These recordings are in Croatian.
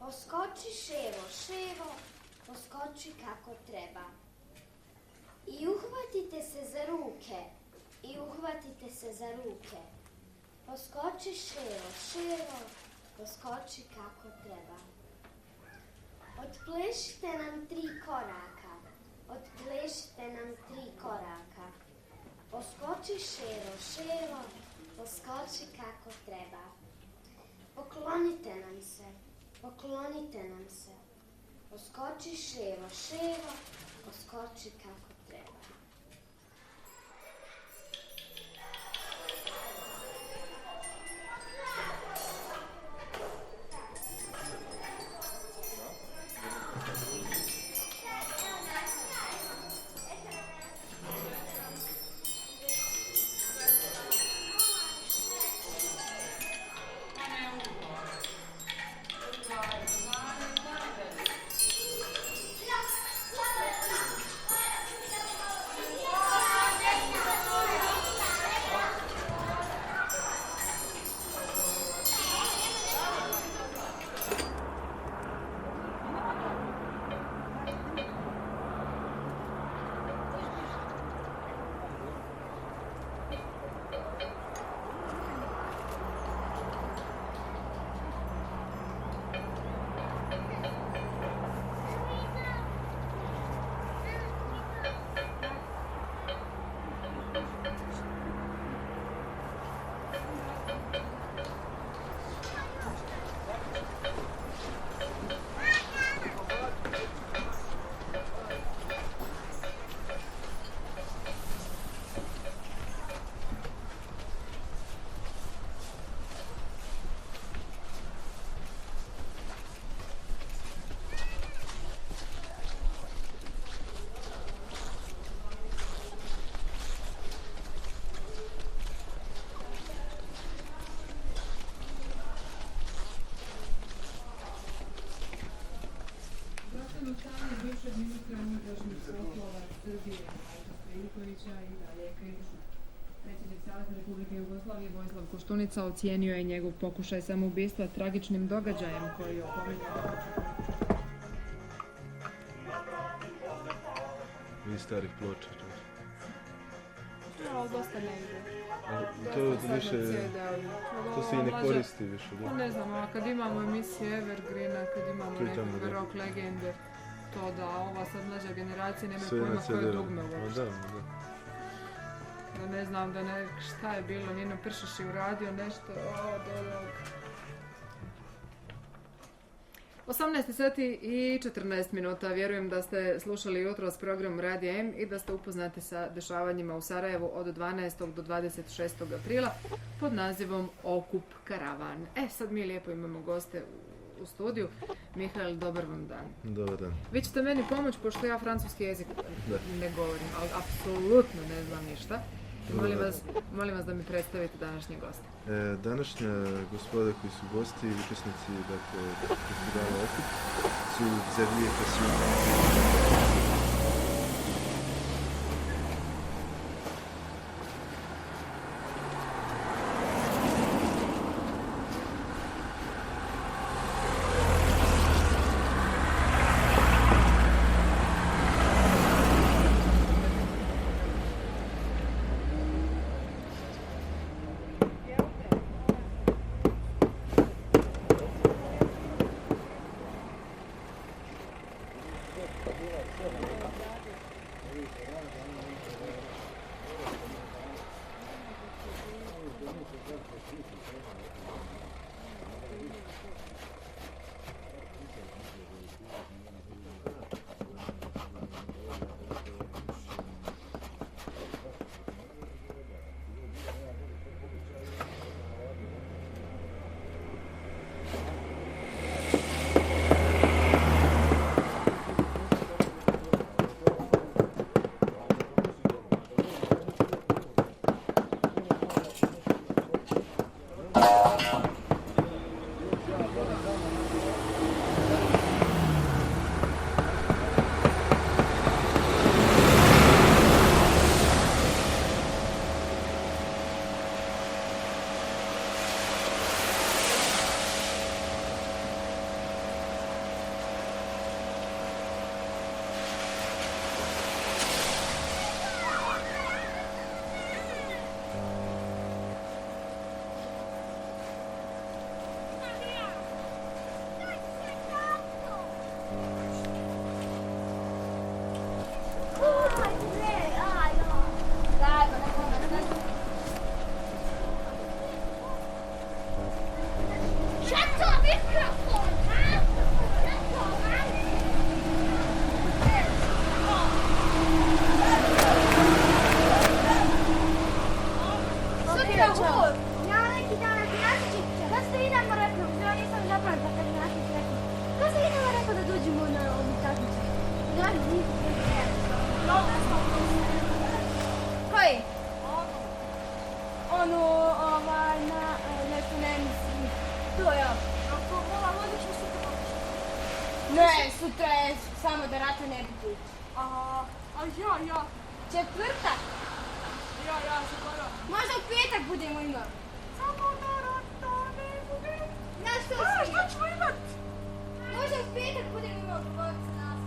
Poskoči ševo, ševo, poskoči kako treba. I uhvatite se za ruke, i uhvatite se za ruke. Poskoči ševo, ševo, poskoči kako treba. Otplešite nam 3 koraka, otplešite nam 3 koraka. Poskoči ševo, ševo, poskoči kako treba. Poklonite nam se, poklonite nam se. Poskoči ševo, ševo, poskoči kako treba. bivšeg ministra unutrašnjih poslova Srbije, Majka Stojilkovića i dalje kritično. Predsjednik Savezne Republike Jugoslavije Vojislav Koštunica ocijenio je njegov pokušaj samoubistva tragičnim događajem koji je opominjao. Vi starih ploča. No, dosta ne ide. To više, to se i ne koristi više. Da? Ne znam, a kad imamo emisije Evergreena, kad imamo nekakve rock legende, to da ova sad mlađa generacija nema pojma koje dugme uopšte. Da ne znam, da ne, šta je bilo, Nino Pršeš je uradio nešto, do 18 sati i 14 minuta. Vjerujem da ste slušali jutros program Radija M i da ste upoznati sa dešavanjima u Sarajevu od 12. do 26. aprila pod nazivom Okup karavan. Sad mi lijepo imamo goste u studiju. Mihael, dobar vam dan. Dobar dan. Vi ćete meni pomoći, pošto ja francuski jezik ne govorim, ali apsolutno ne znam ništa. Molim vas da mi predstavite današnje goste. Današnja gospoda koji su gosti, učesnici festivala Okup, su Xavier Cassien. mikrofon, a? Mikrofon. Čao. Ja neki dan Nazičića. Kad ste idemo rekao, ja nisam zapamtila kad Nazić rekao. Kad ste idemo rekao da dođemo na ovu takmicu? Da, koji? Ono, na nešto ne mislim. To ja. Možda ćemo sutra otići. Ne, sutra je samo da rata ne bi tu. A ja. Četvrtak? Ja, skoro. Možda u petak budemo imali. Samo da rata ne bude. Znaš što si? Šta ćemo imat? Možda u petak budemo imali govoriti sa nas.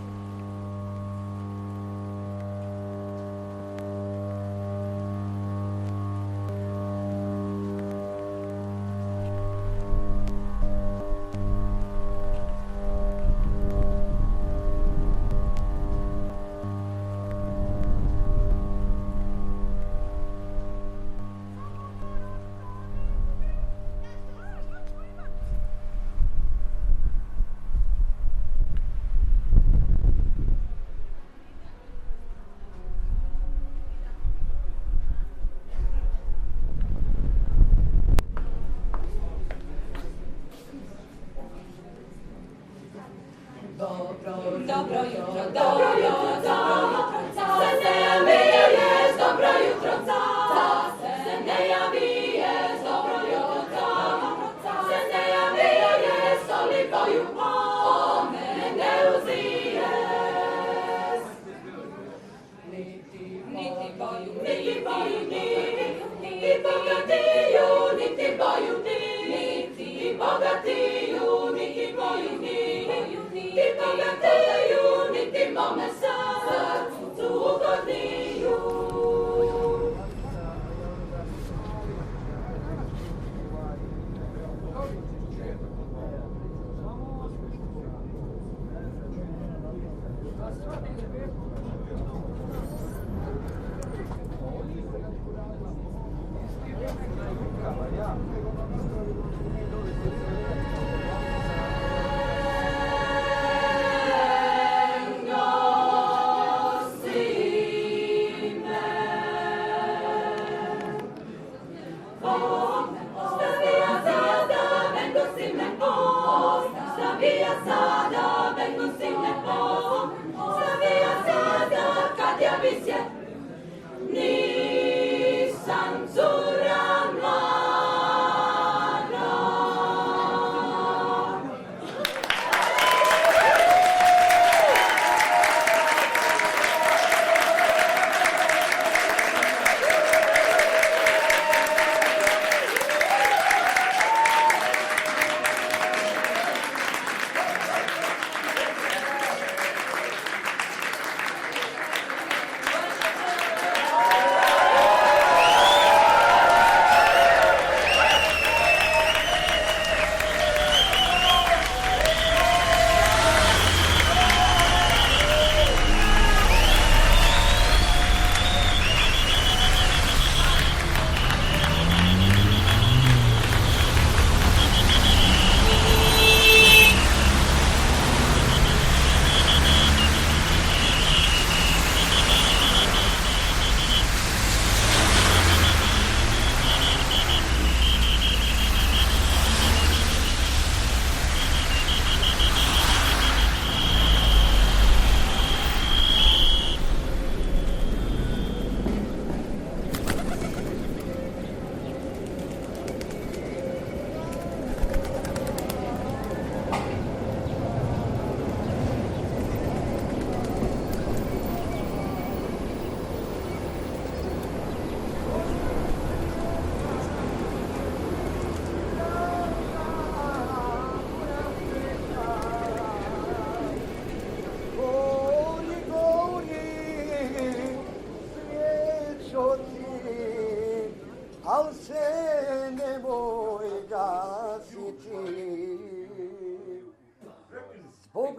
Zbog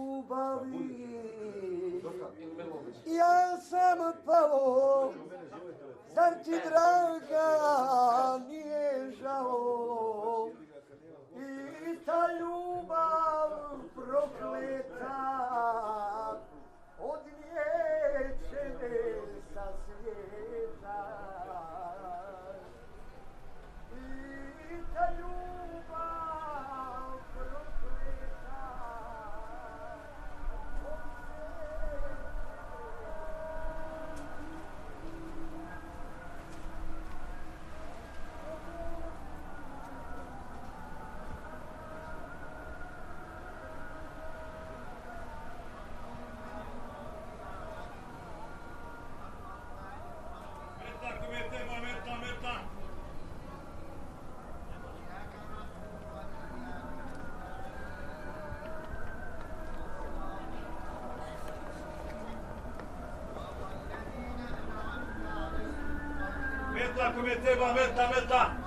ljubavi ja sam pao, zar ti draga nije žao? I ta ljubav prokleta od liječene sa svijeta. I ta ljubav prokleta od Metta, come te va, metta, metta!